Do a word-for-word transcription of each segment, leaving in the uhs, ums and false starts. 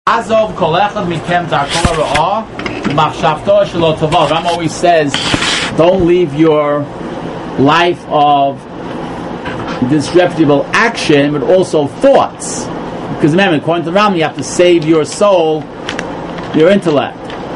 Azov kol echad mikem darko ra'ah machshavto shelo tova. Ram always says, don't leave your life of disreputable action, but also thoughts. Because remember, according to Ram, you have to save your soul, your intellect.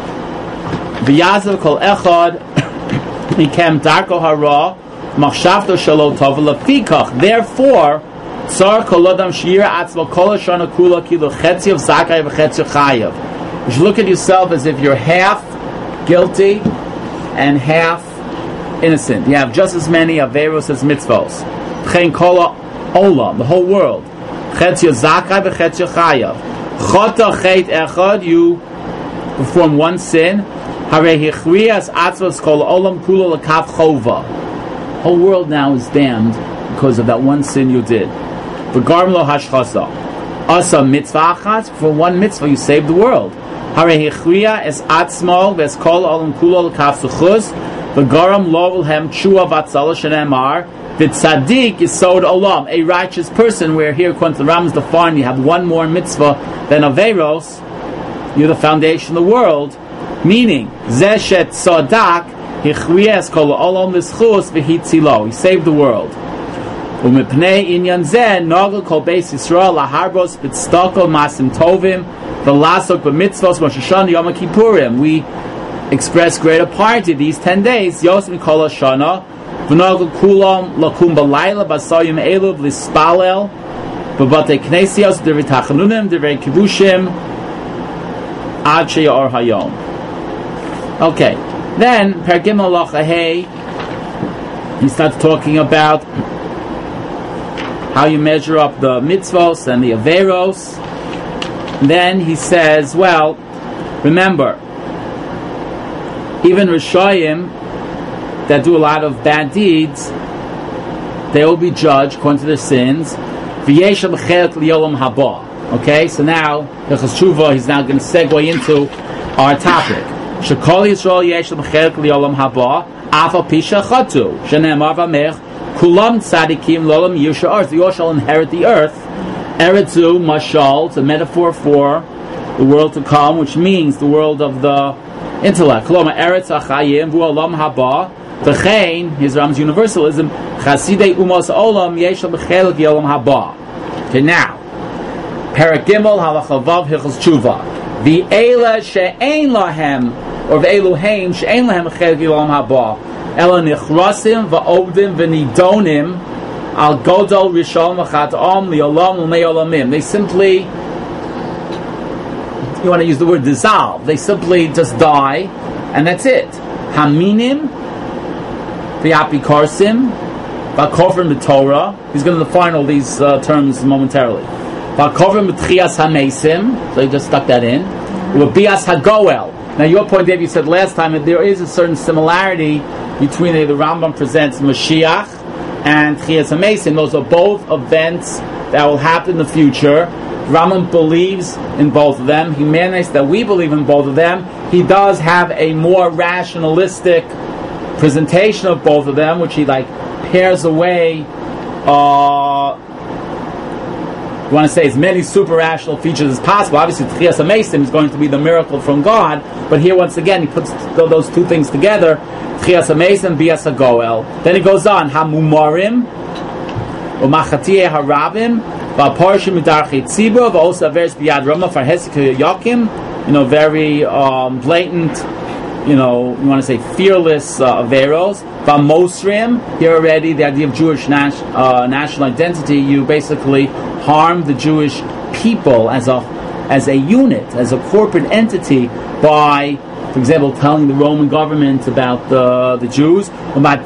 V'yazov kol echad mikem darko hara machshavto shelo tova lefikach. Therefore, Tsar kolodam shira atzma kol hashana kula kilo chetzi of zakai v'chetzi chayav. You should look at yourself as if you're half guilty and half innocent. You have just as many averos as mitzvos. Chen kola olam, the whole world. Chetzi of zakai v'chetzi chayav. Chota chet echad, you perform one sin. Hare hichrias atzvos kol olam kula lakav chova. Whole world now is damned because of that one sin you did. V'garm lo hashchasa. Asa mitzvah achat, for one mitzvah you saved the world. Hare hichriya es atzmo v'es kol olam kulo l'kaf suchus v'garam lo v'lhem chua v'atzala shenemar v'tzadik yisod olam. A righteous person, where here according to the Ram is defined, you have one more mitzvah than averos, you're the foundation of the world. Meaning, zeshet sodak hichriya es kol olam l'schus v'hitzilo. He saved the world. Umipnei inyan zeh nogel kol beis Yisrael laharbos b'tzedakah masim tovim v'lasok b'mitzvos Rosh Hashanah Yom Kippurim. We express greater piety these ten days. Yos mikol Hashanah v'nogel kulam lakum b'layla b'asayim elu v'lispalel b'batei knesios d'rei tachanunim d'rei kibushim ad she'or hayom. Okay, then Pergim Halacha Hey, he starts talking about how you measure up the mitzvos and the averos. And then he says, well, remember, even Rishayim that do a lot of bad deeds, they will be judged according to their sins. Okay, so now Hilchos Tshuva, he's now going to segue into our topic. Shekol Yisrael yeshel b'chelik li'olam haba afal pisha chatu shenemar v'amech Kulam tzadikim lolam yusha earth. You all shall inherit the earth. Eretzu mashal, it's a metaphor for the world to come, which means the world of the intellect. Kulama eretz achayim vu olam haba. V'chein, his Ram's universalism. Chasidei umos olam yeshal b'chelik yolam haba. Okay, now Perek Gimel halacha vav Hilchos Tshuva. V'ela she'ein lahem, or v'eluheim she'ein lahem b'chelik yolam haba. Ela nichrasim va'obdim v'nidonim al godol rishon v'chatom li'olam l'mei olamim. They simply, you want to use the word dissolve, they simply just die, and that's it. Haminim v'apikarsim v'akofrim b'torah. He's going to define all these uh, terms momentarily. V'akofrim b'tchias hamesim, so he just stuck that in. V'bias hagoel. Now your point, Dave, you said last time that there is a certain similarity between the, the Rambam presents Mashiach and Tchias HaMesim. Those are both events that will happen in the future. Rambam believes in both of them. He manages that we believe in both of them. He does have a more rationalistic presentation of both of them, which he like pairs away uh, you want to say as many super rational features as possible. Obviously, Tchias HaMesim is going to be the miracle from God, but here once again he puts those two things together: Tchias HaMesim, Bias HaGoel. Then he goes on: Hamumarim, Umachatiyeh Harabim, Va'Parshim Midarchei Tzibur, Va'Osa Averes Biyad Rama Farhesik Yakim. You know, very um, blatant. You know, you want to say fearless uh, averos. Va'Mosrim. Here already, the idea of Jewish nas- uh, national identity. You basically harm the Jewish people as a as a unit, as a corporate entity, by, for example, telling the Roman government about the the Jews. Now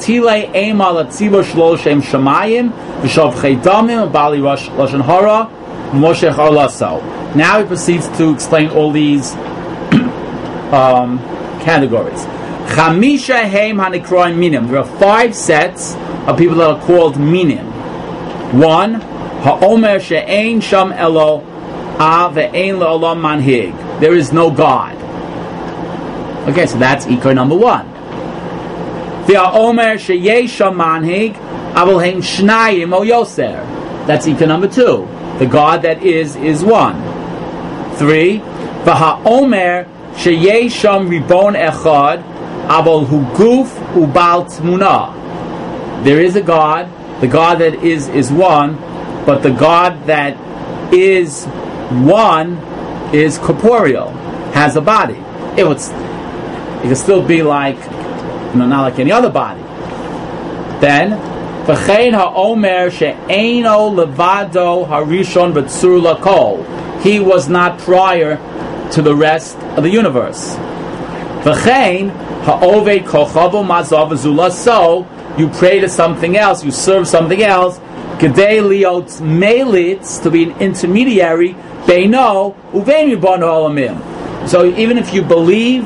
he proceeds to explain all these um, categories. Chamisha heim hanikroim minim. There are five sets of people that are called minim. One, ha'omer she'ein sham elo a ve'ein le'olam manhig. There is no God. Okay, so that's ikar number one. Ve'ha'omer she'yesh sham manhig avol heim shnayim o yoser. That's ikar number two. The God that is is one. Three, V'ha'omer sheyesham ribon echad abol hu guf ubal tmuna. There is a God. The God that is is one, but the God that is one is corporeal, has a body. It would, it could still be like, you know, not like any other body. Then, v'chein ha'omer she'eino levado harishon b'tzur lakol. He was not prior to the rest of the universe. V'chein ha'oved kochavo mazav v'zula. So you pray to something else, you serve something else, kedei liot melitz, to be an intermediary, beino uvein ribono olamim. So even if you believe,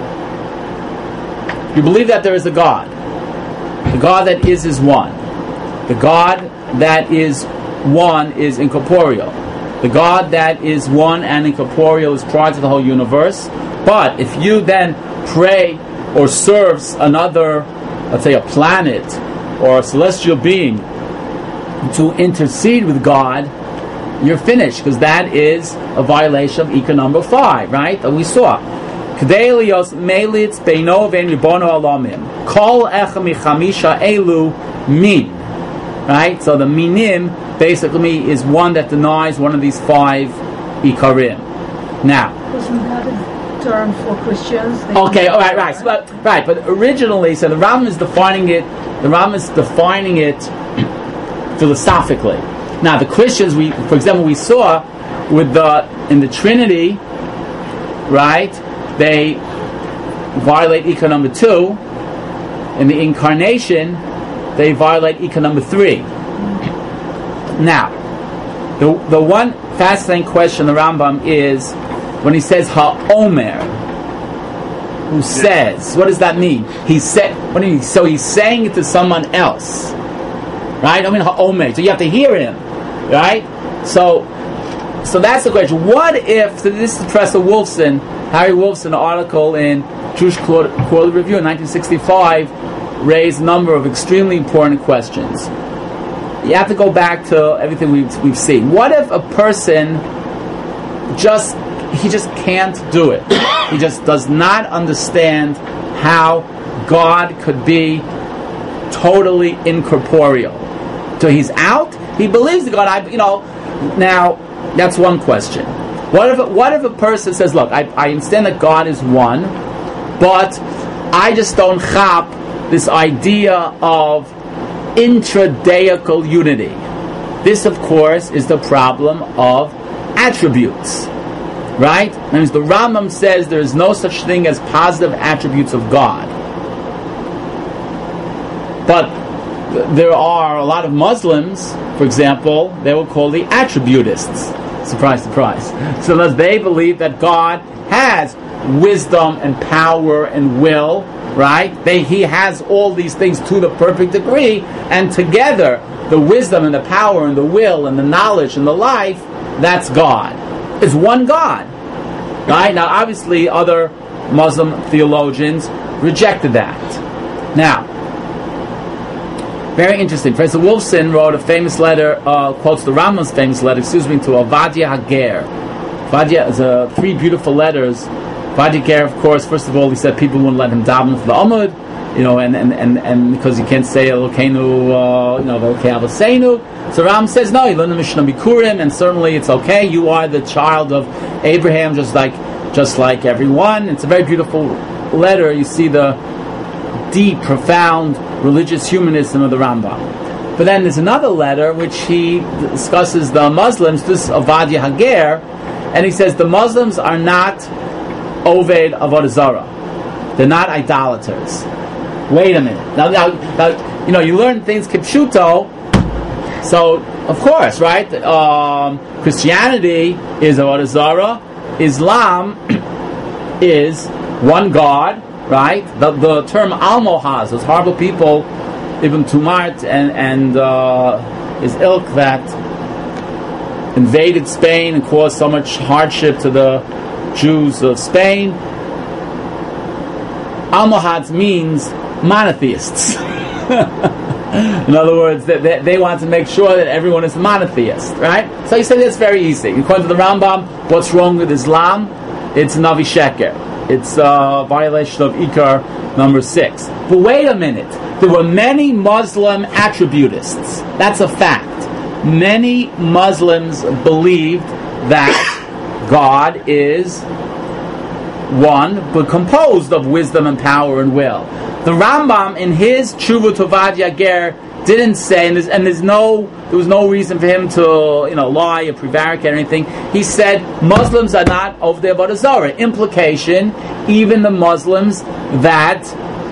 you believe that there is a God, the God that is is one. The God that is one is incorporeal. The God that is one and incorporeal is prior to the whole universe. But if you then pray or serves another, let's say a planet or a celestial being, to intercede with God, you're finished, because that is a violation of Ika number five, right? That we saw. K'delios melitz beino vein ribono alamim. Kol echa michamisha elu min. Right? So the minim basically is one that denies one of these five ikarim. Now. Wasn't that a term for Christians? They Okay, all right, right. So, but, right, but originally, so the Rambam is defining it, the Rambam is defining it philosophically. Now, the Christians, we, for example, we saw with the in the Trinity, right? They violate Ika number two. In the Incarnation, they violate Ika number three. Now, the the one fascinating question the Rambam is when he says Ha'omer, who says, what does that mean? He said, what do you mean? So he's saying it to someone else, right? I mean Ha'omer, so you have to hear him. Right? So so that's the question. What if, so this is Professor Wolfson, Harry Wolfson, an article in Jewish Quarterly Review in nineteen sixty-five, raised a number of extremely important questions. You have to go back to everything we've, we've seen. What if a person just, he just can't do it? He just does not understand how God could be totally incorporeal. So he's out. He believes the God. I, you know. Now that's one question. What if what if a person says, "Look, I, I understand that God is one, but I just don't chap this idea of intradeical unity." This, of course, is the problem of attributes, right? That means the Rambam says there is no such thing as positive attributes of God, but there are a lot of Muslims, for example, they will call the attributists. Surprise, surprise. So as they believe that God has wisdom and power and will, right? They, he has all these things to the perfect degree, and together, the wisdom and the power and the will and the knowledge and the life, that's God. It's one God. Right? Now, obviously, other Muslim theologians rejected that. Now, very interesting. Professor Wolfson wrote a famous letter, uh, quotes the Rambam's famous letter, excuse me, to Ovadia Hager. Ovadia is uh, three beautiful letters. Ovadia Hager, of course, first of all, he said people wouldn't let him daven for the Amud, you know, and, and, and, and because you can't say Elokeinu, uh, you know, Elokei Avosenu. So Ram says, no, you learn the Mishnah Bikurim, and certainly it's okay. You are the child of Abraham, just like, just like everyone. It's a very beautiful letter. You see the deep, profound religious humanism of the Rambam. But then there's another letter which he discusses the Muslims, this Ovadia Hager, and he says the Muslims are not Oved Avodah Zarah. They're not idolaters. Wait a minute. Now, now, now you know, you learn things kipshuto, so, of course, right? Um, Christianity is Avodah Zarah. Islam is one God. Right? The, the term Almohaz, those horrible people, Ibn Tumart and, and uh, his ilk that invaded Spain and caused so much hardship to the Jews of Spain. Almohaz means monotheists. In other words, they, they, they want to make sure that everyone is a monotheist, right? So you say that's very easy. According to the Rambam, what's wrong with Islam? it's Navi Sheker. It's a violation of Ikar number six. But wait a minute. There were many Muslim attributists. That's a fact. Many Muslims believed that God is one, but composed of wisdom and power and will. The Rambam, in his Tshuva Tovad Yager, didn't say, and there's, and there's no, there was no reason for him to, you know, lie or prevaricate or anything. He said Muslims are not of the Avodah Zarah. Implication, even the Muslims that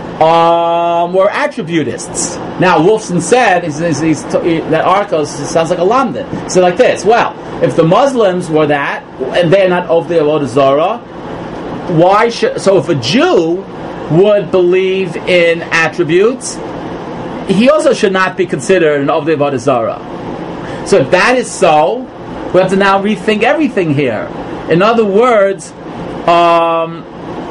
um, were attributists. Now, Wolfson said, he's, he's, he's, he, that article sounds like a London. He said like this: well, if the Muslims were that, and they're not of the Avodah Zarah, why should? So, if a Jew would believe in attributes, he also should not be considered an Ovdei Avodah Zarah. So if that is so, we have to now rethink everything here. In other words, um,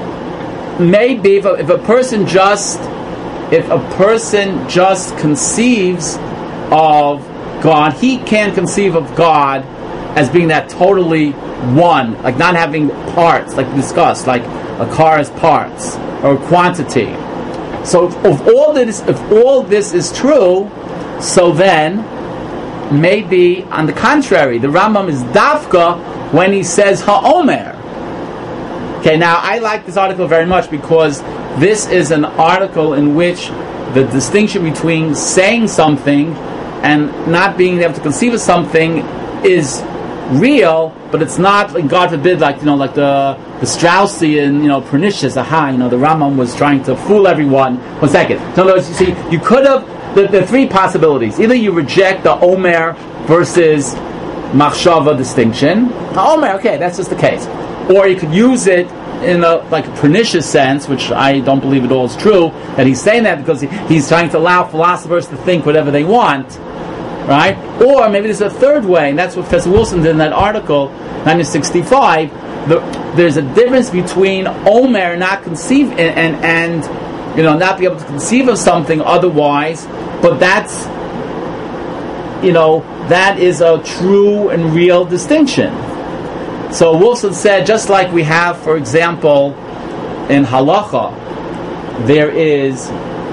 maybe if a, if a person just if a person just conceives of God, he can't conceive of God as being that totally one, like not having parts, like we discussed, like a car has parts or quantity. So if, if all this, if all this is true, so then maybe on the contrary, the Rambam is dafka when he says ha'omer. Okay, now I like this article very much because this is an article in which the distinction between saying something and not being able to conceive of something is real, but it's not, like, God forbid, like, you know, like the the Straussian, you know, pernicious. Aha, you know, the Rambam was trying to fool everyone. One second. In other words, you see, you could have the, the three possibilities. Either you reject the Omer versus Machshava distinction. Omer, okay, that's just the case. Or you could use it in a like a pernicious sense, which I don't believe at all is true. That he's saying that because he, he's trying to allow philosophers to think whatever they want. Right? Or maybe there's a third way, and that's what Professor Wilson did in that article, nineteen sixty-five. The, there's a difference between Omer not conceive and, and and you know not be able to conceive of something otherwise, but that's you know that is a true and real distinction. So Wilson said, just like we have, for example, in halacha, there is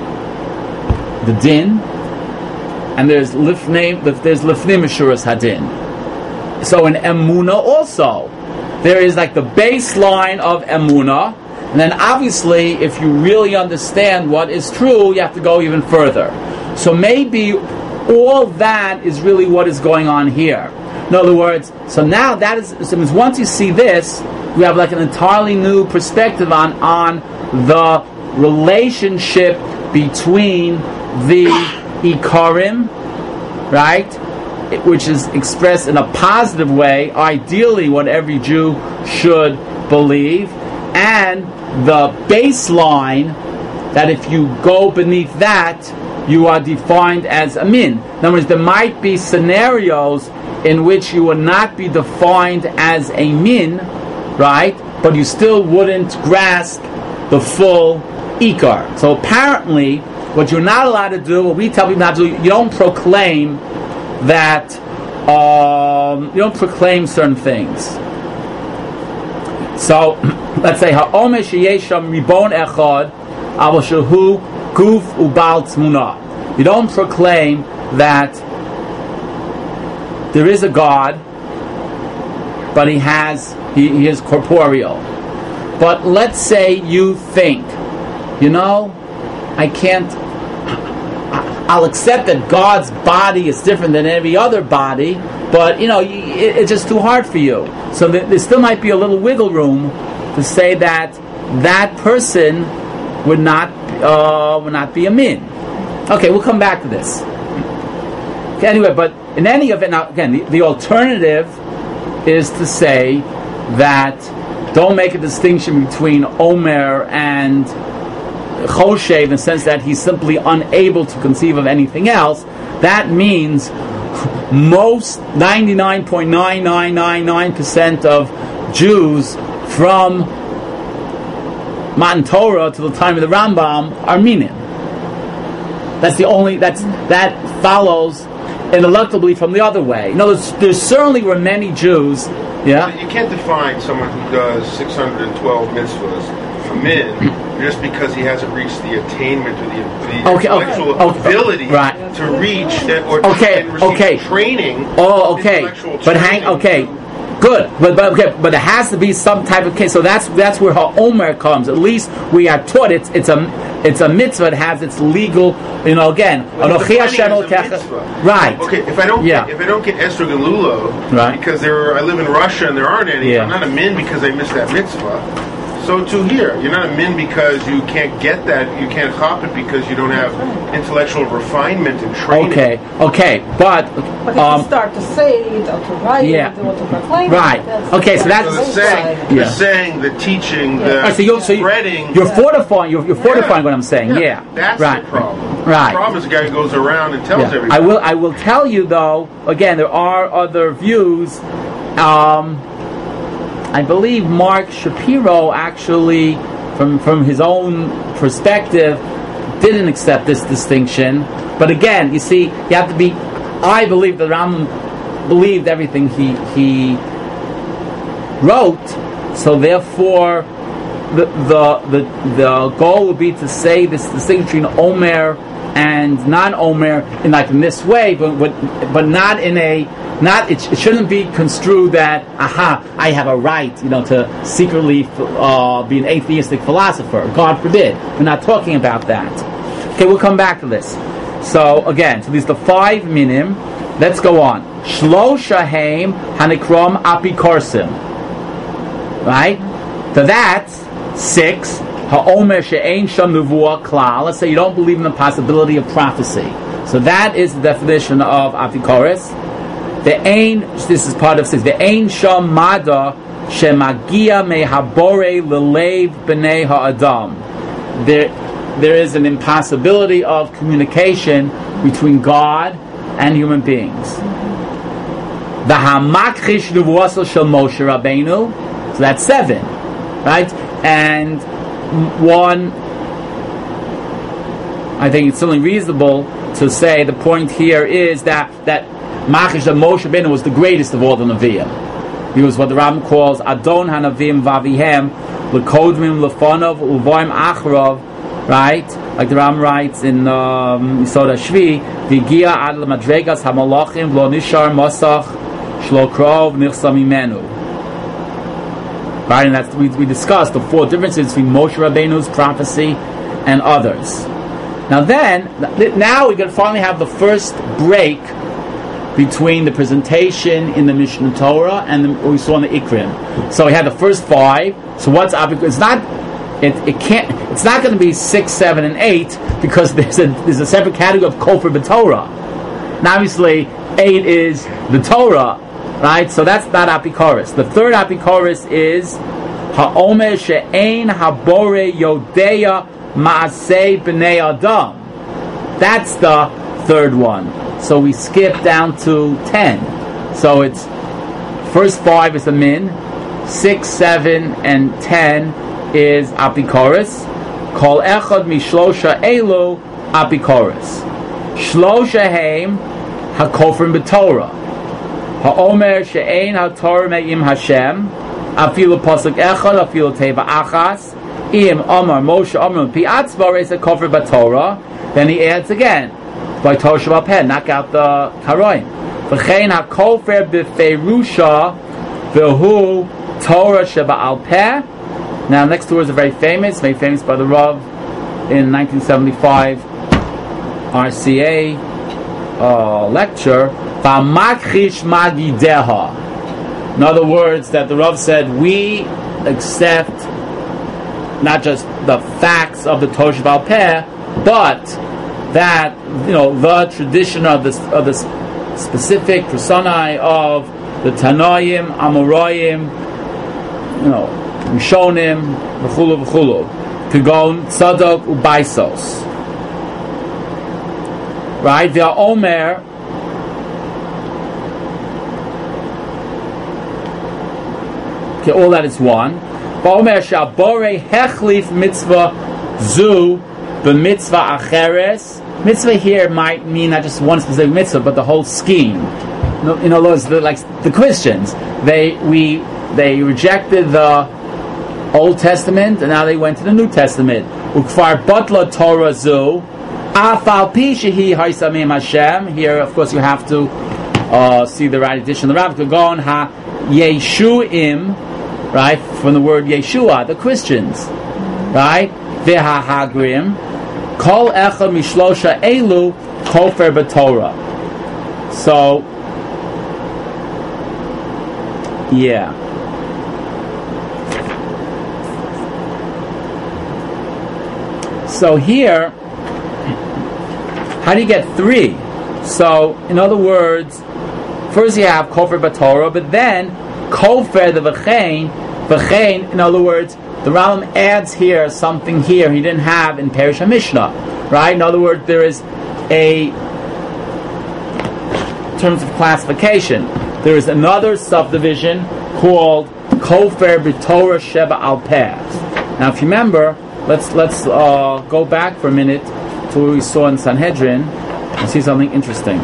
the din. And there's lifnei, there's lifnei meshuras hadin. So in emuna also, there is like the baseline of emuna, and then obviously, if you really understand what is true, you have to go even further. So maybe all that is really what is going on here. In other words, so now that is, so once you see this, we have like an entirely new perspective on on the relationship between the Ikarim, right, which is expressed in a positive way, ideally what every Jew should believe, and the baseline that if you go beneath that, you are defined as a min. In other words, there might be scenarios in which you would not be defined as a min, right, but you still wouldn't grasp the full Ikar. So apparently, what you're not allowed to do, what we tell people not to do, you don't proclaim that, um, you don't proclaim certain things. So, let's say, Ha'omer sheyesham ribon echad, aval shehu guf ubal tmuna. You don't proclaim that there is a God, but he has, he, he is corporeal. But let's say you think, you know, I can't, I'll accept that God's body is different than every other body, but, you know, it, it's just too hard for you. So there still might be a little wiggle room to say that that person would not, uh, would not be a min. Okay, we'll come back to this. Okay, anyway, but in any event, now again, the, the alternative is to say that don't make a distinction between Omer and Choshev in the sense that he's simply unable to conceive of anything else. That means most ninety-nine point nine nine nine nine percent of Jews from Matan Torah to the time of the Rambam are minim. That's the only, that's, that follows ineluctably from the other way. You know, there's, there certainly were many Jews Yeah. So you can't define someone who does six hundred twelve mitzvahs, a min, just because he hasn't reached the attainment or the, the okay, intellectual okay, ability right. to reach that, or okay, to receive okay. training. Oh, okay. But hang, training. okay. Good, but but okay, but there has to be some type of case. So that's that's where Omer comes. At least we are taught it's it's a it's a mitzvah that has its legal. You know, again, Anochi Hashem Elokecha. Right. Okay, if I don't yeah. get, if I don't get estrog and lulo, right. because there are, I live in Russia and there aren't any. Yeah. I'm not a min because I missed that mitzvah. So too here, you're not a min because you can't get that, you can't hop it because you don't have intellectual refinement and training. Okay, okay, but But if um, you start to say it or to write yeah. it or to proclaim right. it, that's Okay, so that's So the saying, yeah. the saying, the teaching, Yeah. the Right, so you're, so you- spreading. You're fortifying. You're, you're fortifying what I'm saying. Yeah, Yeah, that's right. the problem. Right. The problem is the guy who goes around and tells Yeah. everybody. I will. I will tell you though. Again, there are other views. Um, I believe Mark Shapiro actually, from from his own perspective, didn't accept this distinction. But again, you see, you have to be. I believe that Rambam believed everything he he wrote. So therefore, the the the the goal would be to say this distinction between Omer and non-Omer in like in this way, but but but not in a not it, it shouldn't be construed that aha I have a right, you know, to secretly uh, be an atheistic philosopher. God forbid. We're not talking about that. Okay, we'll come back to this. So again, so these are the five minim. Let's go on. Shlosha haim hanikrom apikorsim. Right? So that's six. Ha'omer she'ein sham nevuah klal. Let's say you don't believe in the possibility of prophecy. So that is the definition of apikoris. The ain. This is part of six. The ain sham mada shemagia mehabore lelev b'nei ha'adam. There, there is an impossibility of communication between God and human beings. The hamakrish nevuah shel Moshe Rabbeinu. So that's seven, right? And one, I think it's certainly reasonable to say the point here is that that Machish of Moshe Rabbeinu was the greatest of all the Nevi'im. He was what the Rambam calls Adon HaNavim Vavihem L'Kodmim L'Fonov Uvoim Achrov, right? Like the Rambam writes in um, Yisod HaShvi, V'gia Ad L'Madregas HaMalachim V'lo Nishar Mosach Shlo Krov Nichsa Mimenu. Right, and that's we, we discussed the four differences between Moshe Rabbeinu's prophecy and others. Now then, now we can finally have the first break between the presentation in the Mishnah Torah and the, what we saw in the Ikrim. So we had the first five. So what's up? It's not. It, it can't. It's not going to be six, seven, and eight because there's a there's a separate category of Kofar b'Torah. Now obviously eight is the Torah. Right, so that's not apikoris. The third apikoris is ha'omer she'ein habore yodeya ma'aseh b'nei adam. That's the third one. So we skip down to ten. So it's first five is a min, six, seven, and ten is apikoris. Kol echad mishlosha elu apikoris. Shlosha heim hakofrim b'Torah. Ha'omer she'ein ha'torah me'im Hashem afilu pasuk echad afilu teva achas im Omar Moshe Omar pi atzva is a kofar b'Torah. Then he adds again by Torah Shabbat Pen, knock out the karoim. V'chein ha'kofar b'ferusha v'hu Torah Shabbat Peh. Now next two words are very famous, made famous by the Rav in nineteen seventy-five R C A uh, lecture. In other words, that the Rav said, we accept not just the facts of the Torah Shabbat Peh, but that, you know, the tradition of the of the specific personae of the Tanoim, Amoraim, you know, Rishonim, v'chulu v'chulu, Kagon, Tzadok, Ubaisos. Right? The Omer. Okay, all that is one. Ba'omer sha'borei hechlif mitzvah zu b'mitzvah acheres. Mitzvah here might mean not just one specific mitzvah, but the whole scheme. no, in other words, the, like the Christians, they we they rejected the Old Testament and now they went to the New Testament. Ukfar batla Torah zu afal pi shehi haisamim Hashem. Here, of course, you have to uh, see the right edition. The Rav could go on ha Yeshuim, right, from the word Yeshua, the Christians, right? Veha hagrim kol echad mishlosha elu kofer b'Torah. So, yeah. So here, how do you get three? So, in other words, first you have Kofer B'Torah, but then Kofer the V'chein, V'chein, in other words, the Rambam adds here something here he didn't have in Perish HaMishnah, right? In other words, there is a, in terms of classification, there is another subdivision called Kofer B'Torah Sheba Al Peh. Now, if you remember, let's let's uh, go back for a minute to what we saw in Sanhedrin and see something interesting.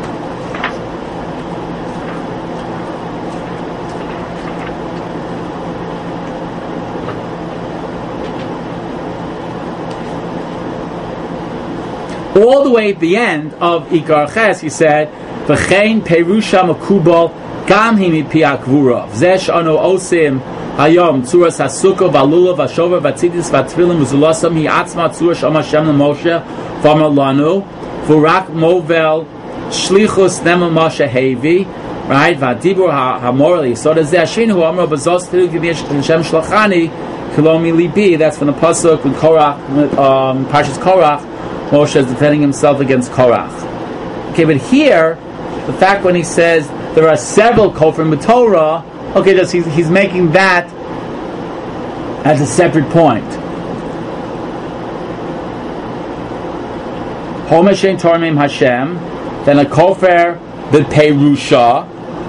All the way at the end of Ikar Ches, he said, "V'chein perusha makubal gam hi mipi akvura v'zesh ano osim hayom tzuras hasukah v'alula v'shover v'tzidis v'tfilim v'zulasam hi atzma tzur shom Hashem l'Moshe v'amar lanu v'rak movel shlichus nema Moshe hevi." Right? V'adibur ha'morali so does zeh hu amar b'zos tilu g'vish Hashem shlachani kilomi libi. That's from the pasuk with Korach, um, Parshas Korach. Moshe is defending himself against Korach. Okay, but here, the fact when he says there are several Kofrim B'Torah, okay, he's, he's making that as a separate point. Homer Shein Tormim Hashem, then a Kofer B'Perusha,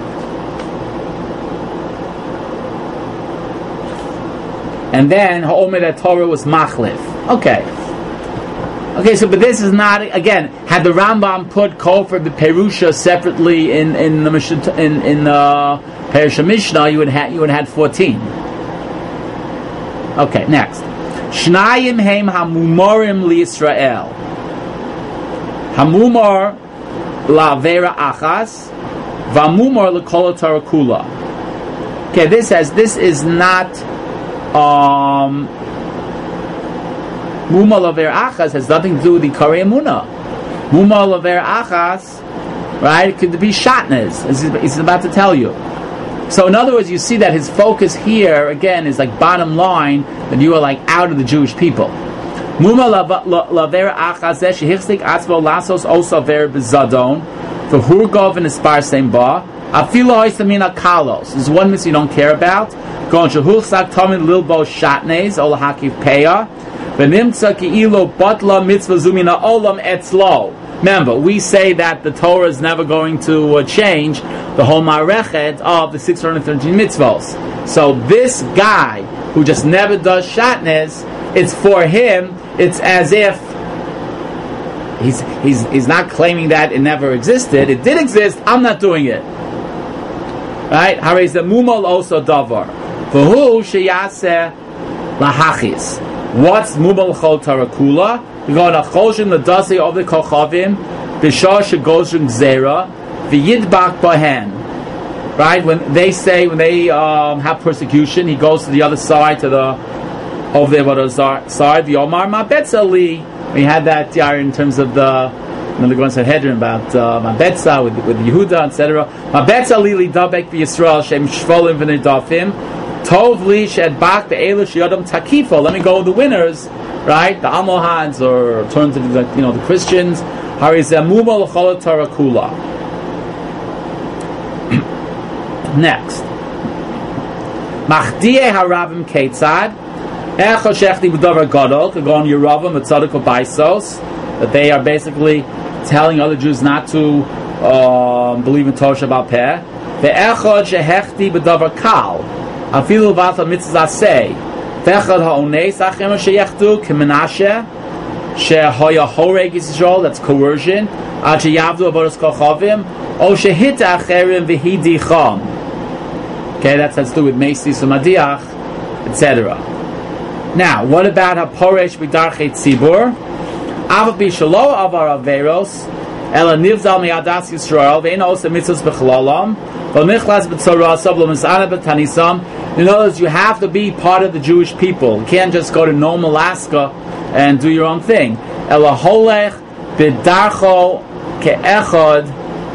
and then Homer that Torah was Machlif. Okay. Okay, so but this is not, again, had the Rambam put Kofer the Perusha separately in in the in in the Perish Mishnah, you would have you would have had fourteen. Okay, next. Shnayim heim hamumorim li Yisrael. Hamumor la vera achas, vamumor la kol Torah kula. Okay, this says this is not um Muma Laver Achas has nothing to do with the Karei Emunah. Muma Laver Achas, right, could be Shatnez, as he's about to tell you. So in other words, you see that his focus here, again, is like bottom line, that you are like out of the Jewish people. Muma Laver Achas, Shehichstik Atzvo Lasos Osa Ver Bezadon, for Hurgov and Aspar Semba, Afilo Oisamina Kalos. This is one mitzvah you don't care about. Gon Shehuchsak Tomid Lilbo Shatnez, Ola Hakiv Peah. Remember, we say that the Torah is never going to uh, change the whole Marechet of the six hundred thirteen mitzvahs. So this guy who just never does Shatnez, it's for him, it's as if he's he's he's not claiming that it never existed. It did exist, I'm not doing it. Right? Harei the Mumal also davar. V'hu sheyaseh lahachis. What's Mubal Chol Tarakula? We go to Choshin the Dasi of the Kochavim, Bishar Shagoshin Zera, V'yidbak Bahen. Right? When they say, when they um, have persecution, he goes to the other side, to the over there, what side, the Omar Mabetza Li. We had that yeah, in terms of the, when they're going to Sanhedrin about uh, Mabetza with, with Yehuda, et cetera. Mabetza Li Li Dabek V'Yisrael, Shem Shvolim V'Nidafim. Tov li shed bak the elish yodam takifo. Let me go with the winners, right? The Amohans, or turn to the you know the Christians. Harizamuba l'chol Torah kula. Next, Machdiyeh haravim ketzad echo shechti b'davar gadol kagon Yeravim etzadik b'aisos, that they are basically telling other Jews not to um, believe in Torah Shabbat Peh. Ve'echod shehechti b'davar kal. Afilu v'ata mitzvah say, V'echad ha'ones achem sheyechtu k'menashe shehoya horeg Yisrael, that's coercion. Ad sheyavdu avodas kochavim, o shehita acherim v'hidicham. Okay, that has to do with Mesis Umadiach, et cetera. Now, what about Haporesh B'darchei Tzibur? Avav B'shalo Avar Averos, Ela Nivzal Mi'adas Yisrael, Ve'en Osa Mitzvos B'chalalam, V'michlas B'tzorasam, V'misana B'tanisam. In other words, you have to be part of the Jewish people. You can't just go to Nome, Alaska, and do your own thing. Ela Holech B'darcho Ke'echad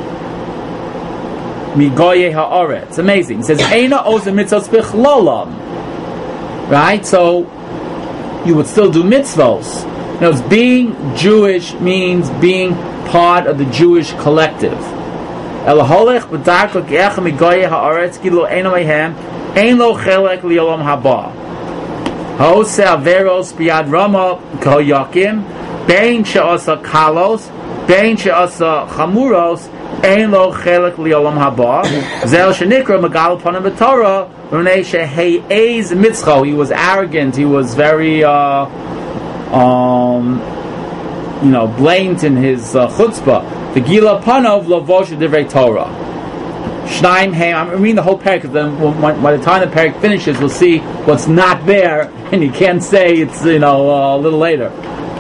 Migoye ha'aret. It's amazing. It says, Eina ozer mitzvos b'chlolam. Right? So, you would still do mitzvos. In other words, being Jewish means being part of the Jewish collective. El holech b'darko ge'echa migoye ha'aret kilo eino mehem ein lo chelek li'olam haba. Ha'ose averos b'yad rama k'hoyakim bein she'asa kalos bein she'asa chamuros ein lo chelek li'olam haba. Zel shenikra megal panim b'torah v'nei she'hei'ez mitzcho. He was arrogant. He was very, uh, um, you know, blatant in his uh, chutzpah. The gila panov lavosh divrei Torah. Shnaim hey. I'm reading the whole parak because then when, by the time the parak finishes, we'll see what's not there, and you can't say it's, you know, uh, a little later.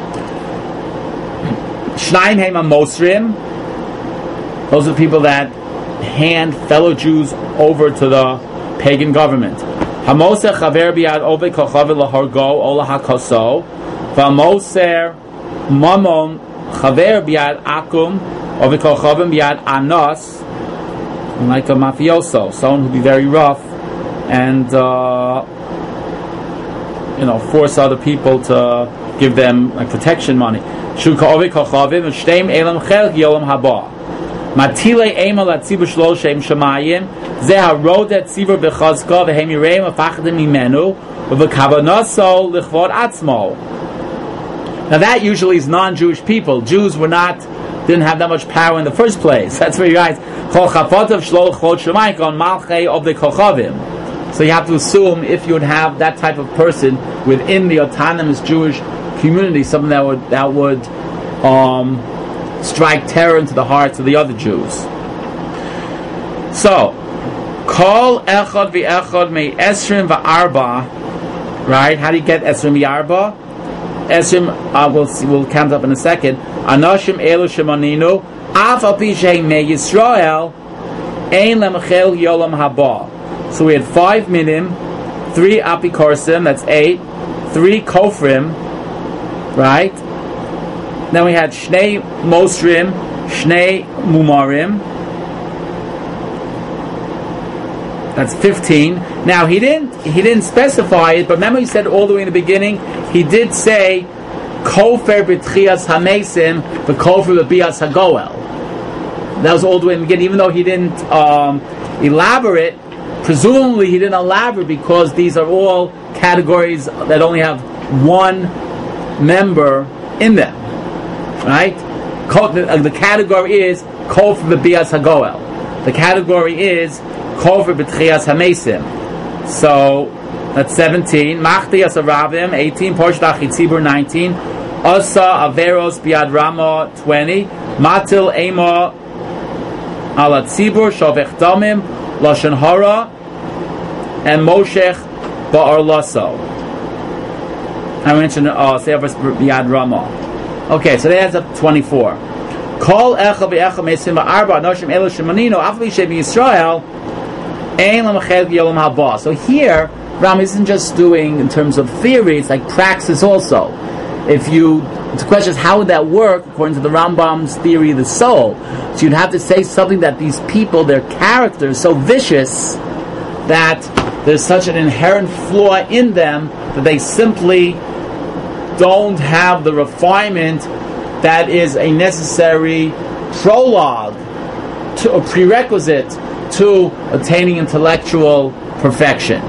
Shnaim hey mosrim. Those are the people that hand fellow Jews over to the pagan government. Hamoser chaver biad oved kochav lahorgo ola hakoso. Vamoser mamon chaver biad akum oved kochavim biad anos. Like a mafioso, someone who'd be very rough and uh, you know, force other people to give them like protection money. Shuka oved kochavim v'shteim elam chel yolam haba. Matile ema latzibur shlo shem shamayim ze harodet tzibur bechazka v'hem yireim afachdim imenu v'kavanaso lichvod atzmo. Now that usually is non-Jewish people. Jews were not, didn't have that much power in the first place. That's where you guys chol chafotav shlo chod shamayim on malchei of the kochavim. So you have to assume if you would have that type of person within the autonomous Jewish community, something that would that would um, strike terror into the hearts of the other Jews. So, kol echad v'echad me esrim v'arba. Right? How do you get esrim v'arba? Esrim, uh, we'll see, we'll count up in a second. Anoshim elu shemaninu af al pi shehem me Yisrael ein lemachel yolam haba. So we had five minim, three apikorsim, that's eight, three kofrim, right? Then we had Shnei Mosrim, Shnei Mumarim. That's fifteen. Now he didn't he didn't specify it, but remember he said all the way in the beginning, he did say Kofer b'tchias hamesim, but Kofer b'bias hagoel. That was all the way in the beginning, even though he didn't um, elaborate. Presumably he didn't elaborate because these are all categories that only have one member in them. Right? The, the category is Kol for B'Bias HaGoel. The category is Kol for B'Tchias HaMesim. So, that's seventeen. Machtias HaRavim, eighteen. Porshdach Yitzibur, nineteen. Osa Averos Biad Rama, twenty. Matil Ema Ala Tzibur, Shovech Damim, Lashon Hara, and Moshech Ba'ar Lasso. I mentioned uh, Seivos Biad Rama. Okay, so that adds up to twenty-four. Kol echa v'echa mesim v'arba anoshim elu shemanino afli shebi Yisrael ein lamached v'yolam haba. So here, Ram isn't just doing in terms of theory; it's like praxis also. If you, the question is how would that work according to the Rambam's theory of the soul? So you'd have to say something that these people, their character is so vicious that there's such an inherent flaw in them that they simply don't have the refinement that is a necessary prologue, to, a prerequisite to attaining intellectual perfection.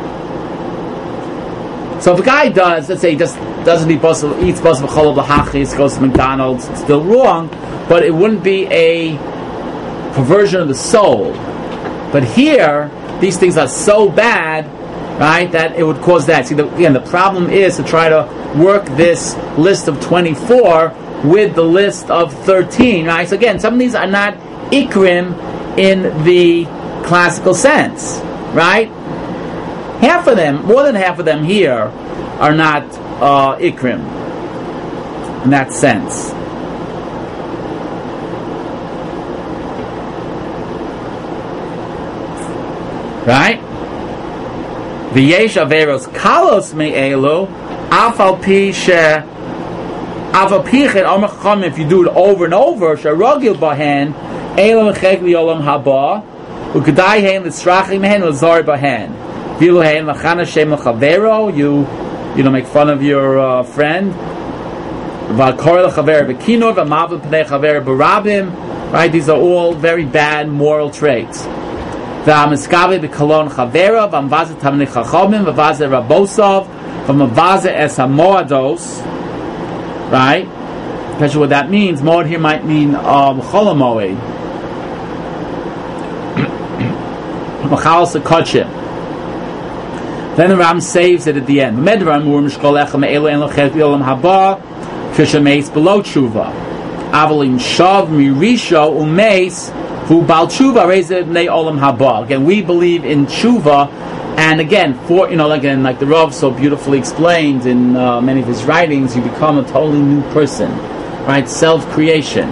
So if a guy does, let's say he just doesn't eat basal, eats basal v'chol b'hachis, goes to McDonald's, it's still wrong, but it wouldn't be a perversion of the soul. But here, these things are so bad, right, that it would cause that. See, the, again, the problem is to try to work this list of twenty-four with the list of thirteen, right? So again, some of these are not ikrim in the classical sense, right? Half of them, more than half of them here, are not uh, ikrim in that sense. Right? V'yesh averos kalos me'elu afal pi she afal pichet amar chachamim, if you do it over and over, sharagil bahen elu mechek li'olam haba u'kedai hen l'srachim mehen l'zar bahen v'lu hen l'chana shem l'chavero, you you know make fun of your uh, friend v'akor l'chaver v'kinor v'mavel pnei chaver b'rabim, right? These are all very bad moral traits. V'amiskavi b'kolon chavera v'amvaze tamnei chachamim v'vaze rabosov v'mavaze es hamoados, right? Especially what that means. Moed here might mean um, cholamoed. Machalos hakochim. Then the Ram saves it at the end. Medram ur mishkol echa me'elu en lochet b'olam haba kishameis below tshuva. Avalim shav mirisho umeis. Again, we believe in tshuva, and again, for you know, like again, like the Rav so beautifully explains in uh, many of his writings, you become a totally new person, right? Self-creation,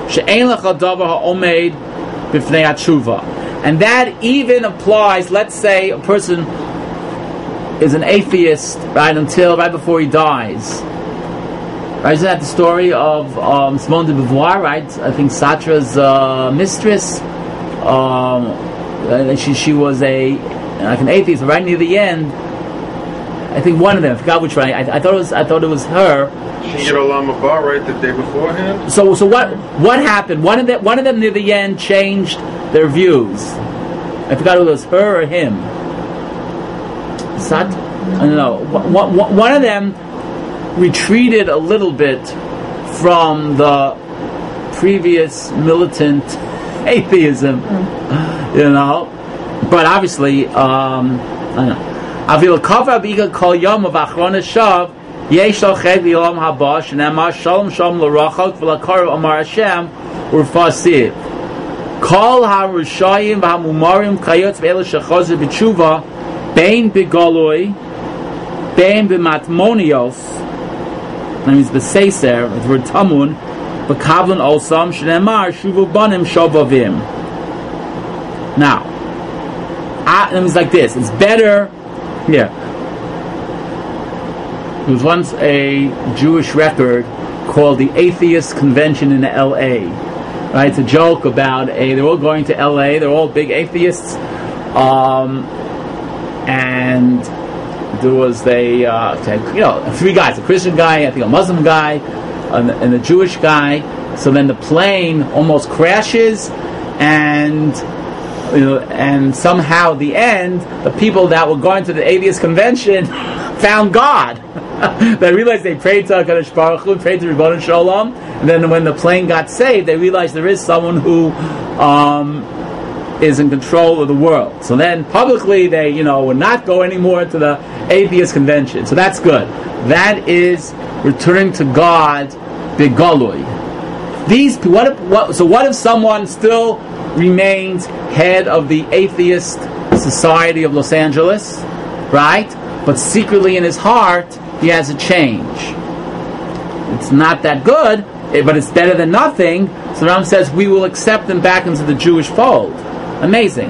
and that even applies. Let's say a person is an atheist, right, until right before he dies. Right, isn't that the story of um, Simone de Beauvoir, right? I think Sartre's uh, mistress. Um, she she was a like an atheist. Right near the end, I think one of them. I forgot which one. I, I thought it was. I thought it was her. She did Olam Haba right the day beforehand. So so what what happened? One of them one of them near the end changed their views. I forgot whether it was her or him. Sat? I don't know. One, one, one of them retreated a little bit from the previous militant atheism, you know, but obviously, um, I don't know. Avil kavra biga kol yom of achrona shav yesh lochet v'yom haba shenamar shalom shalom l'rachok v'lakar amar Hashem urfasiv kol harushayim v'hamumarim kayotz v'ela shechozer b'tshuva bein b'goloi bein b'matmonios. That means the Seiser, the word Tamun, but Kavlan Osam, Shnemar, Shuvu Banim, Shovavim. Now, it means like this. It's better, yeah. There was once a Jewish record called the Atheist Convention in L A. Right? It's a joke about a, they're all going to L A, they're all big atheists, um, and there was a, uh, you know, three guys, a Christian guy, I think a Muslim guy, and, and a Jewish guy. So then the plane almost crashes, and you know, and somehow at the end, the people that were going to the atheist convention found God. They realized they prayed to HaKadosh Baruch Hu, prayed to Ribono Shel Olam, and then when the plane got saved, they realized there is someone who um, is in control of the world. So then publicly they, you know, would not go anymore to the atheist convention. So that's good. That is returning to God begolui. These what, if, what so what if someone still remains head of the atheist society of Los Angeles, right? But secretly in his heart he has a change. It's not that good, but it's better than nothing. So Ram says we will accept them back into the Jewish fold. Amazing.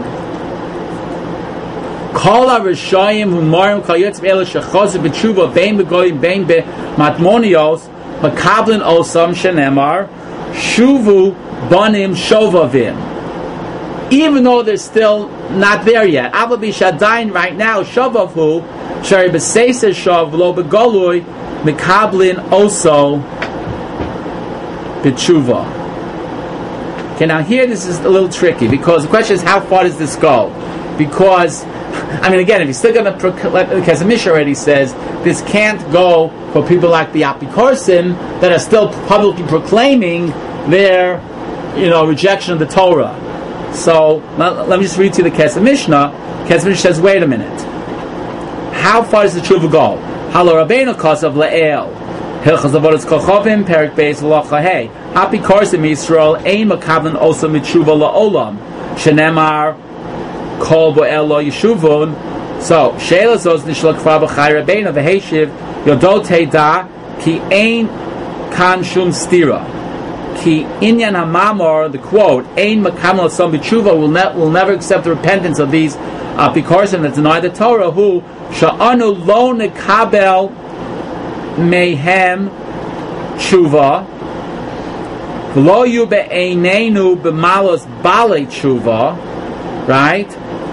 Kol ha-rishayim humarim kayotz v'ela shechozer b'tshuva bein b'goyim bein b'matmonios makablen osam shenemar shuvu banim shovavim. Even though they're still not there yet, Abba b'shadayin right now shovavu shari b'seiser shav lo b'golui makablen oso b'tshuva. Okay, now here this is a little tricky because the question is how far does this go? Because, I mean, again, if you're still going to, like the Kesef Mishnah already says, this can't go for people like the Apikorsim that are still publicly proclaiming their, you know, rejection of the Torah. So, let, let me just read to you the Kesef Mishnah. Kesef Mishnah says, wait a minute. How far does the tshuva go? Halo Rabbeinu Kosav Le'el. Hilchos Avodas Kochavim, Perik Beis Halacha Hey. Happy Korsim Yisrael, Ein Makavin Osa Mitshuva La'olam. Shenemar Kol Bo'el Lo Yeshuvun. So, Sheila Zos Nishlak Kvar B'chai Rabbeinu V'Heishiv Yodot Heida Ki Ein Kan Shum Stira. Ki Inyan HaMamor, the quote, Ein Makavin Osa Mitshuva will, ne- will never accept the repentance of these Apikorsim that deny the Torah, who Sha'anu Lo Nekabel Mehem Tshuva V'lo yu be'einenu b'malos balei tshuva, right?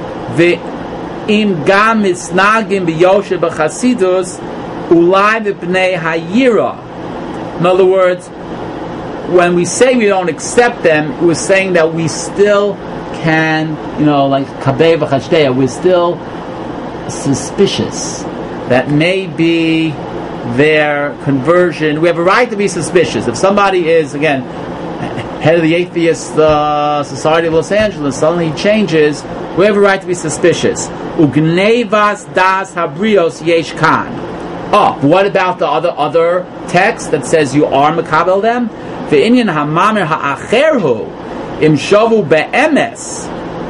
Ve'im gam misnagim b'yoshe b'chasidus ulai v'bnei hayira. In other words, when we say we don't accept them, we're saying that we still can, you know, like kabei v'chashdei, we're still suspicious that maybe their conversion, we have a right to be suspicious. If somebody is, again, head of the Atheist uh, Society of Los Angeles, suddenly he changes, we have a right to be suspicious. Ugnevas das habrios yesh kan. Oh, what about the other other text that says you are makabel them? Ve'inyan ha'mamer ha'acherhu im shavu be'emes.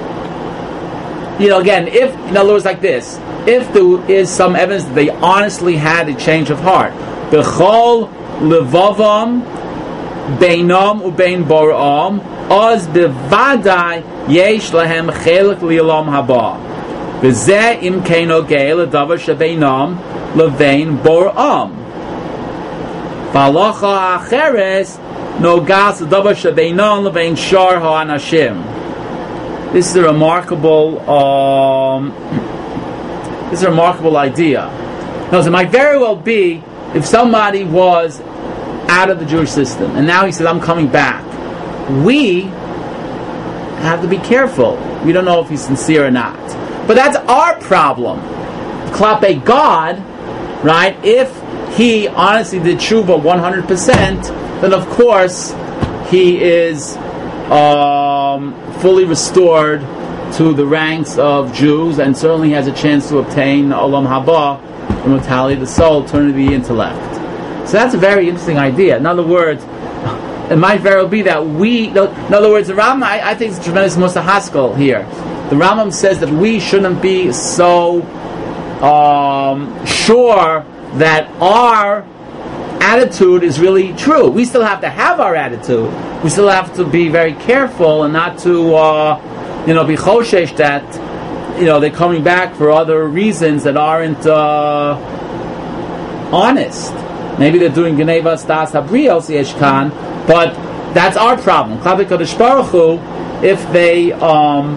You know, again, if, in other words, like this, if there is some evidence that they honestly had a change of heart, b'chol levavam beinam ubein boram, oz bevadai yesh lahem chelik li'olam haba, v'zeh im keino gei l'davar shebeinam levein boram, v'alacha acheres nogas l'davar shebeinam levein shar ha'anashim. This is a remarkable, um, this is a remarkable idea. Now, it might very well be if somebody was out of the Jewish system, and now he says, I'm coming back. We have to be careful. We don't know if he's sincere or not. But that's our problem. Klape God, right? If he honestly did tshuva one hundred percent, then of course he is um, fully restored to the ranks of Jews, and certainly has a chance to obtain Olam Haba, immortality of the soul, turn to the intellect. So that's a very interesting idea. In other words, it might very well be that we, in other words, the Rambam, I, I think it's a tremendous Musahaskel here. The Rambam says that we shouldn't be so um, sure that our attitude is really true. We still have to have our attitude. We still have to be very careful and not to, uh, you know, be choshesh that, you know, they're coming back for other reasons that aren't uh, honest. Maybe they're doing Geneva Das Habrios Yeshkan, but that's our problem. Klape Kodesh Baruch Hu, if they um,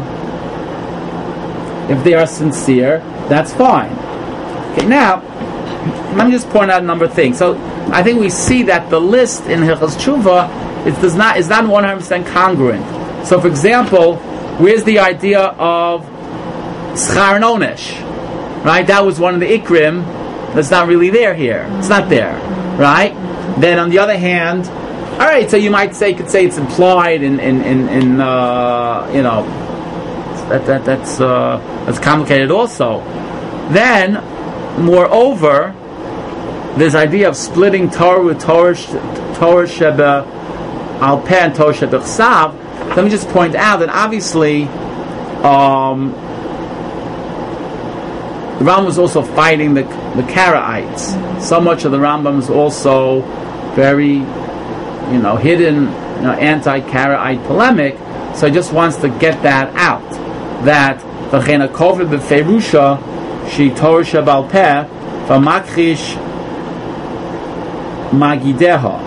if they are sincere, that's fine. Okay, now let me just point out a number of things. So I think we see that the list in Hilchos Tshuva it does not is not one hundred percent congruent. So, for example, where's the idea of Schar Nonesh? Right, that was one of the Ikrim. That's not really there here. It's not there, right? Then on the other hand, all right. So you might say, you could say it's implied in in in, in uh, you know that that that's uh, that's complicated also. Then, moreover, this idea of splitting Torah with Torah Torah Sheba Al Peh and Torah Sheba Chsav. Let me just point out that obviously. Um, The Rambam was also fighting the the Karaites. So much of the Rambam is also very, you know, hidden, you know, anti-Karaite polemic. So he just wants to get that out. That v'chena kovid b'ferusha she Torah shebal peh v'makrish magideha.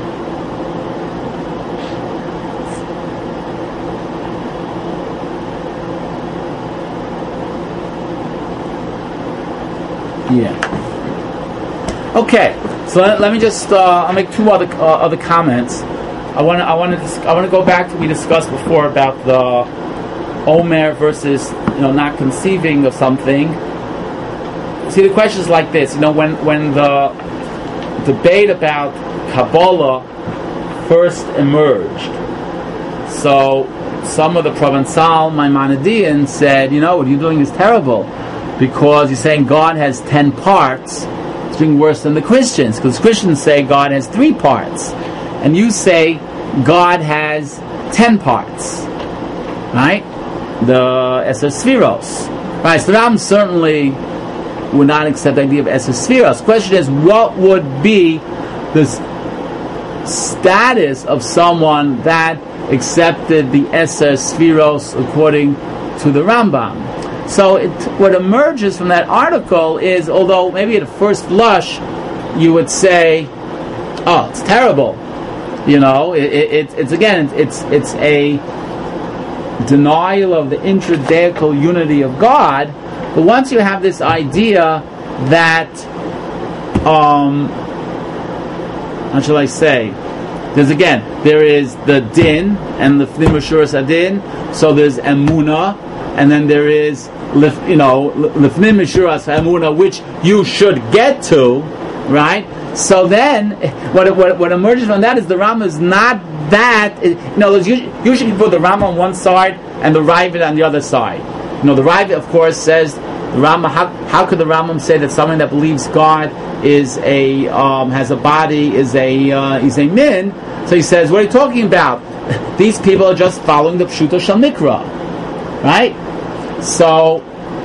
Yeah. Okay. So let, let me just. Uh, I'll make two other uh, other comments. I want to. I want to. Dis- I want to go back to what we discussed before about the Omer versus, you know, not conceiving of something. See, the question is like this. You know, when when the debate about Kabbalah first emerged, so some of the Provençal Maimonideans said, you know, what you're doing is terrible. Because you're saying God has ten parts, it's being worse than the Christians, because Christians say God has three parts, and you say God has ten parts, right? The Eser Sfiros, right? So Ram certainly would not accept the idea of Eser Sfiros. The question is, what would be the status of someone that accepted the Eser Sfiros according to the Rambam? So it, what emerges from that article is, although maybe at first blush you would say, "Oh, it's terrible," you know, it, it, it's again, it's it's a denial of the intradeical unity of God. But once you have this idea that, um, how shall I say? There's again, there is the din and the flim ashuras adin. So there's emuna, and then there is, you know, lifnim ashuras emuna, which you should get to, right? So then, what what, what emerges from that is the Rambam is not that. You know, usually, usually you put the Rambam on one side and the Ravid on the other side. You know, the Ravid, of course, says the Rambam. How, how could the Rambam say that someone that believes God is a um, has a body is a uh, is a min? So he says, what are you talking about? These people are just following the Pshuto Shel Mikra, right? So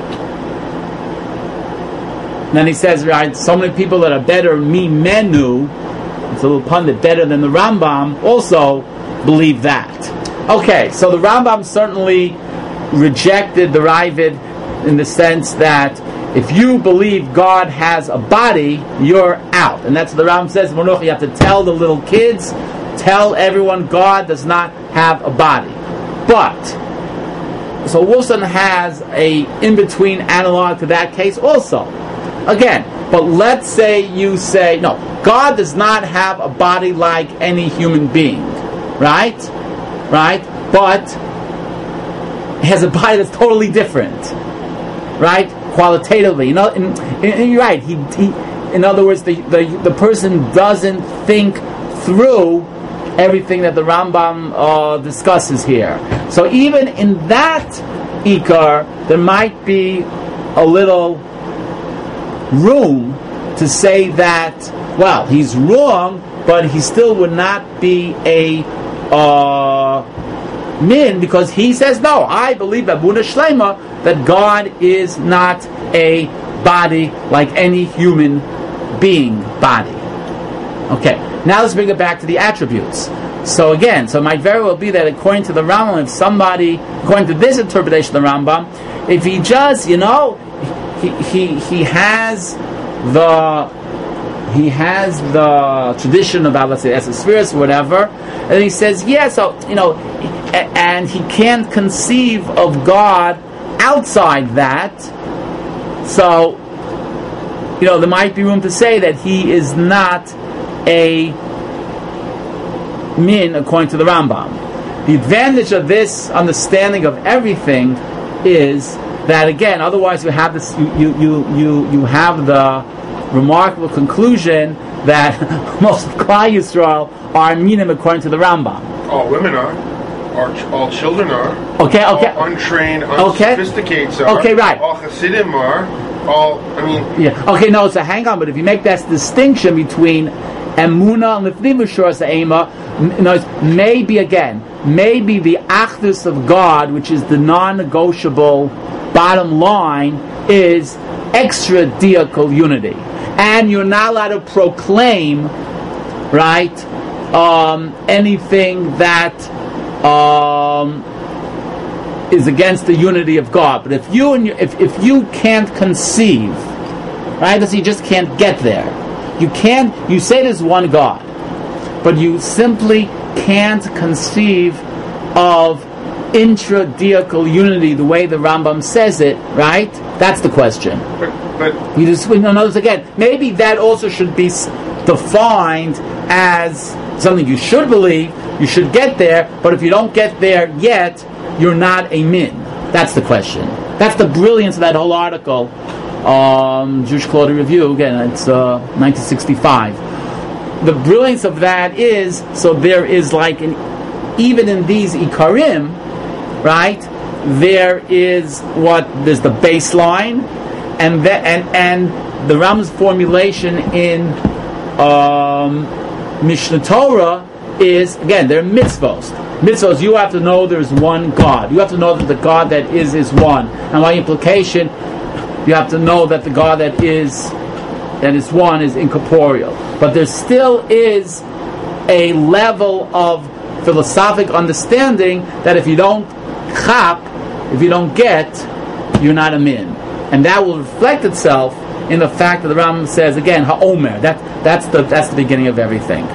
then he says, right, so many people that are better mi menu, it's a little pundit, better than the Rambam, also believe that. Okay, so the Rambam certainly rejected the Ravid in the sense that if you believe God has a body, you're out. And that's what the Rambam says, you have to tell the little kids, tell everyone God does not have a body. But, so Wilson has a in-between analog to that case also. Again, but let's say you say, no, God does not have a body like any human being. Right? Right? But he has a body that's totally different. Right? Qualitatively. You know, and, and you're right. He, he, in other words, the, the, the person doesn't think through everything that the Rambam uh, discusses here. So even in that ikar, there might be a little room to say that, well, he's wrong, but he still would not be a uh, min, because he says, no, I believe Abuna Shlema, that God is not a body like any human being body. Okay, now let's bring it back to the attributes. So again, so it might very well be that according to the Rambam, if somebody, according to this interpretation of the Rambam, if he just, you know, he he, he has the he has the tradition about, let's say, Eser Sfiros or whatever, and he says, yeah, so, you know, and he can't conceive of God outside that, so, you know, there might be room to say that he is not a min according to the Rambam. The advantage of this understanding of everything is that, again, otherwise you have this, you you you you, you have the remarkable conclusion that most of Klal Yisrael are minim according to the Rambam. All women are. All, ch- all children are. Okay, okay. All untrained, unsophisticated okay. are. Okay, right. All Hasidim are. All, I mean... Yeah, okay, no, so hang on, but if you make that distinction between Emuna and Lifnim Ashuras Ha'ema, maybe, again, maybe the Achdus of God, which is the non-negotiable bottom line, is extra-diacal unity. And you're not allowed to proclaim, right, um, anything that um, is against the unity of God. But if you and you, if if you can't conceive, right, so you just can't get there. You can't. You say there's one God, but you simply can't conceive of intra-diacal unity the way the Rambam says it. Right? That's the question. But, but you just, you know, notice again. Maybe that also should be defined as something you should believe. You should get there, but if you don't get there yet, you're not a min. That's the question. That's the brilliance of that whole article. Um, Jewish Quality Review, again, it's uh, nineteen sixty-five. The brilliance of that is, so there is like, an, even in these ikarim, right, there is what, there's the baseline, and the, and and the Rambam's formulation in um, Mishnah Torah is, again, they're mitzvos. Mitzvos, you have to know there's one God. You have to know that the God that is is one. And by implication, you have to know that the God that is that is one is incorporeal. But there still is a level of philosophic understanding that if you don't chap, if you don't get, you're not a min. And that will reflect itself in the fact that the Rambam says, again, ha'omer, that, that's, the, that's the beginning of everything.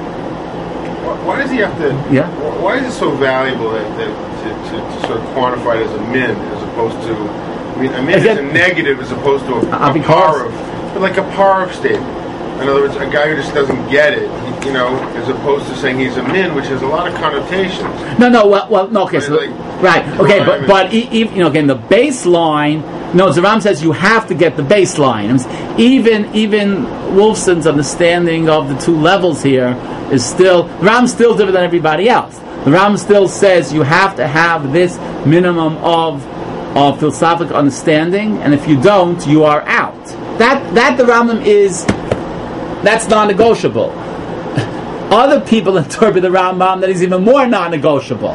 Why does he have to? Yeah. Why is it so valuable that, that to, to, to sort of quantify it as a min as opposed to? I mean, a min is, is a negative as opposed to a, uh, a parv, but like a parv statement. In other words, a guy who just doesn't get it, you know, as opposed to saying he's a min, which has a lot of connotations. No, no, well, well no, okay, so, like, right, okay, but but e- e- you know, again, the baseline. No, the Ram says you have to get the baseline. Even even Wolfson's understanding of the two levels here is still, the Ram's still different than everybody else. The Ram still says you have to have this minimum of of philosophical understanding, and if you don't, you are out. That that the Rambam is, that's non-negotiable. Other people interpret the Rambam that is even more non-negotiable,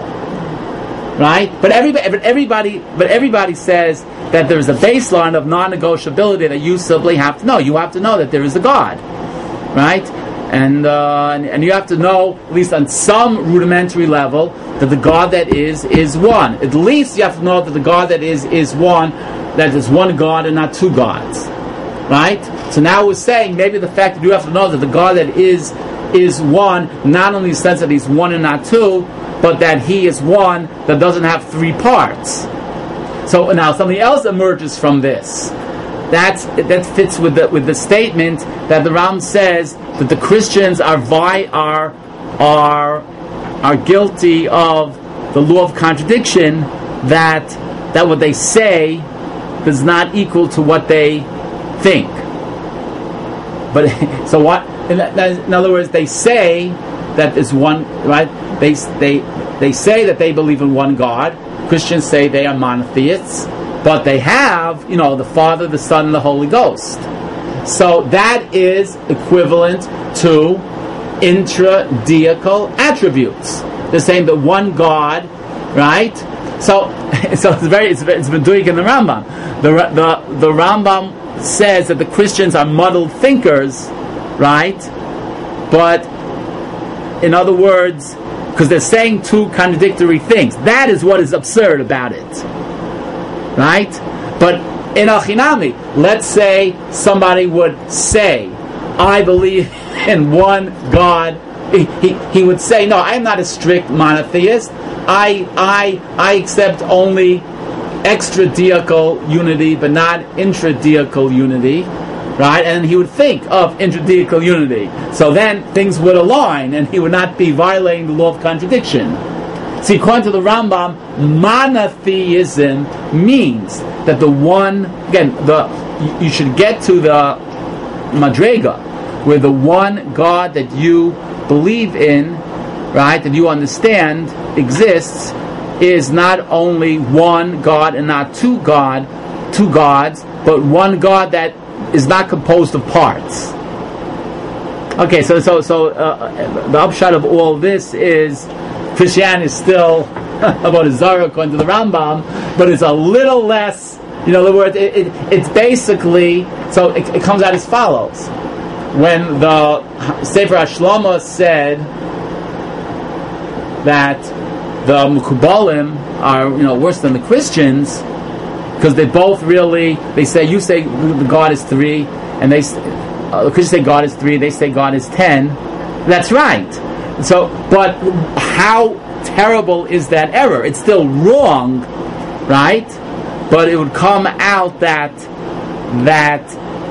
right? But everybody, but everybody, but everybody says that there is a baseline of non-negotiability that you simply have to know. You have to know that there is a God, right? And, uh, and and you have to know, at least on some rudimentary level, that the God that is is one. At least you have to know that the God that is is one, that is one God and not two gods, right? So now we're saying maybe the fact that you have to know that the God that is is one, not only in the sense that he's one and not two, but that he is one that doesn't have three parts. So now something else emerges from this. That's, that fits with the with the statement that the Ram says that the Christians are vi, are are are guilty of the law of contradiction, that that what they say does not equal to what they think. But so what? In, in other words, they say that there's one, right? They they they say that they believe in one God. Christians say they are monotheists, but they have, you know, the Father, the Son, and the Holy Ghost. So that is equivalent to intradeical attributes. They're saying that one God, right? So, so it's very, it's it's Meduik in the Rambam. The the the Rambam says that the Christians are muddled thinkers, right? But in other words, because they're saying two contradictory things. That is what is absurd about it, right? But in Achinami, let's say somebody would say, I believe in one God. He, he, he would say, no, I'm not a strict monotheist. I I I accept only extradeical unity, but not intradeical unity, right? And he would think of intradeical unity. So then things would align, and he would not be violating the law of contradiction. See, according to the Rambam, monotheism means that the one, again, the you should get to the Madrega, where the one God that you believe in, right, that you understand exists, is not only one God and not two God, two gods, but one God that is not composed of parts. Okay, so so so uh, the upshot of all this is Christianity is still about a Zara according to the Rambam, but it's a little less. You know, the word it, it, it's basically, so it, it comes out as follows. When the Sefer HaShlama said that the Mekubalim are, you know, worse than the Christians, because they both really, they say, you say God is three, and they uh, the Christians say God is three, they say God is ten. That's right. So, but how terrible is that error? It's still wrong, right? But it would come out that that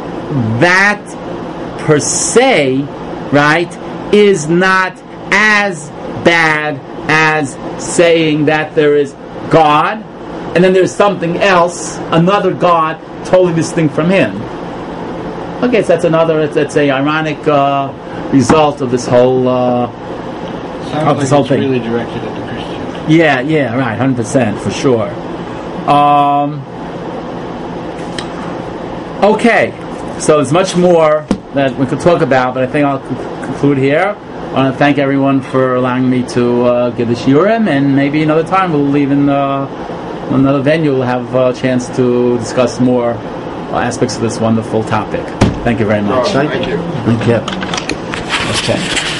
that per se, right, is not as bad as saying that there is God, and then there's something else, another God, totally distinct from Him. Okay, so that's another, that's a ironic uh, result of this whole uh, Sounds of this like whole it's thing. really directed at the Christian. Yeah, yeah, right, one hundred percent, for sure. Um, okay, So there's much more that we could talk about, but I think I'll c- conclude here. I want to thank everyone for allowing me to uh, give the shiurim, and maybe another time we'll leave in uh, another venue. We'll have a chance to discuss more uh, aspects of this wonderful topic. Thank you very much. Oh, thank you. Thank you. Okay.